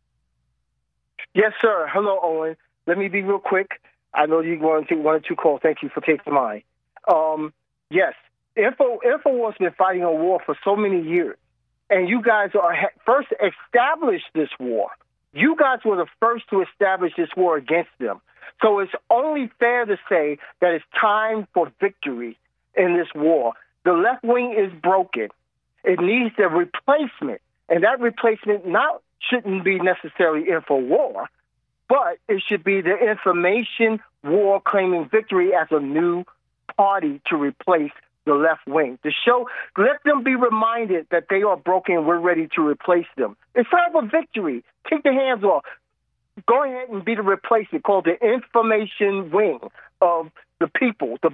Yes, sir. Hello, Owen. Let me be real quick. I know you want to take 1 or 2 calls. Thank you for taking mine. Yes, InfoWars been fighting a war for so many years, and you guys first established this war. You guys were the first to establish this war against them. So it's only fair to say that it's time for victory in this war. The left wing is broken. It needs a replacement, and that replacement shouldn't be necessarily InfoWar, but it should be the information war claiming victory as a new party to replace the left wing. Let them be reminded that they are broken. We're ready to replace them. It's time for victory. Take the hands off. Go ahead and be the replacement called the information wing of the people. The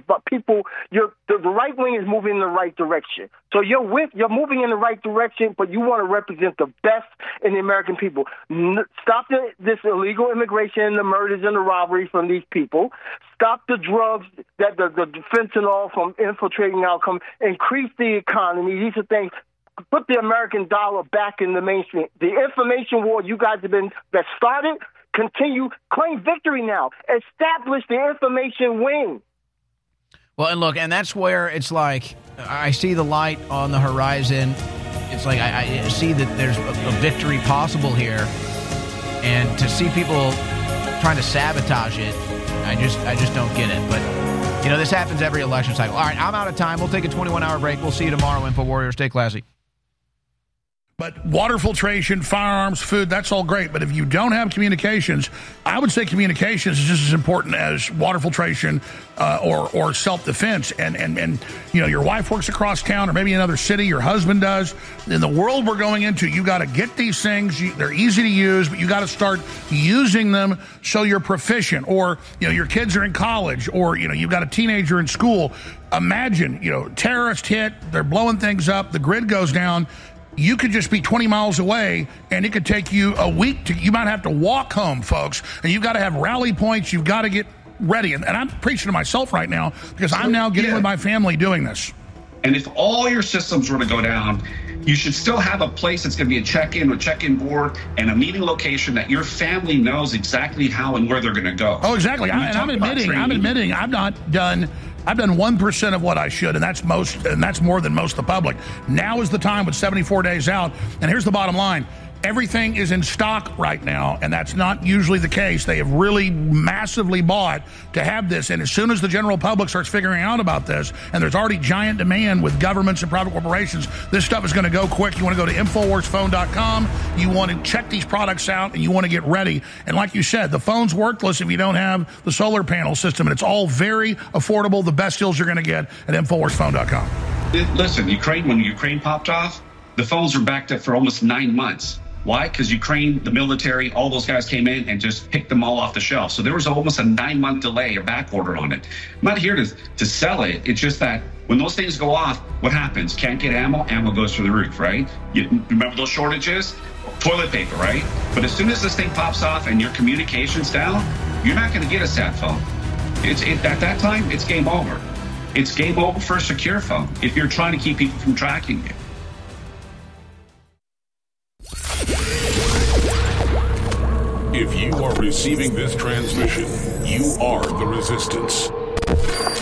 right wing is moving in the right direction. So you're moving in the right direction, but you want to represent the best in the American people. Stop this illegal immigration and the murders and the robberies from these people. Stop the drugs, the fentanyl from infiltrating our country. Increase the economy. These are things. Put the American dollar back in the mainstream. The information war you guys that started, continue, claim victory now. Establish the information wing. Well, and look, and that's where it's like I see the light on the horizon. It's like I see that there's a victory possible here, and to see people trying to sabotage it, I just don't get it. But this happens every election cycle. All right, I'm out of time. We'll take a 21-hour break. We'll see you tomorrow, InfoWarrior. Stay classy. But water filtration, firearms, food, that's all great. But if you don't have communications, I would say communications is just as important as water filtration or self-defense. And your wife works across town or maybe another city, your husband does. In the world we're going into, you got to get these things. They're easy to use, but you got to start using them so you're proficient. Or, your kids are in college or, you've got a teenager in school. Imagine, terrorists hit, they're blowing things up, the grid goes down. You could just be 20 miles away, and it could take you a week. You might have to walk home, folks. And you've got to have rally points. You've got to get ready. And I'm preaching to myself right now because I'm now getting with my family doing this. And if all your systems were to go down, you should still have a place that's going to be a check-in board and a meeting location that your family knows exactly how and where they're going to go. Oh, exactly. I'm admitting I've not done... I've done 1% of what I should, and that's more than most of the public. Now is the time with 74 days out, and here's the bottom line. Everything is in stock right now, and that's not usually the case. They have really massively bought to have this, and as soon as the general public starts figuring out about this, and there's already giant demand with governments and private corporations, this stuff is going to go quick. You want to go to InfoWarsPhone.com. You want to check these products out, and you want to get ready. And like you said, the phone's worthless if you don't have the solar panel system, and it's all very affordable. The best deals you're going to get at InfoWarsPhone.com. Listen, when Ukraine popped off, the phones were backed up for almost 9 months. Why? Because Ukraine, the military, all those guys came in and just picked them all off the shelf. So there was almost a 9-month delay or back order on it. I'm not here to sell it. It's just that when those things go off, what happens? Can't get ammo, ammo goes through the roof, right? You remember those shortages? Toilet paper, right? But as soon as this thing pops off and your communication's down, you're not going to get a sat phone. At that time, it's game over. It's game over for a secure phone if you're trying to keep people from tracking you. If you are receiving this transmission, you are the resistance.